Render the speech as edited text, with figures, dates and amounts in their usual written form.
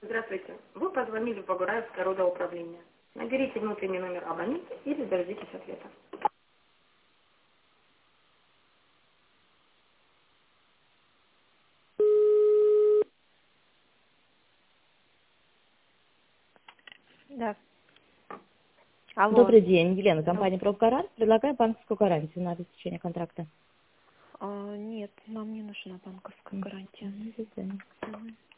Здравствуйте. Вы позвонили в Багураевское родоуправление. Наберите внутренний номер абонента или дождитесь ответа. Да. Алло. Добрый день, Елена, компания «Профгарант». Предлагаю банковскую гарантию на обеспечение контракта. Нет, нам не нужна банковская гарантия. До свидания. Мгм.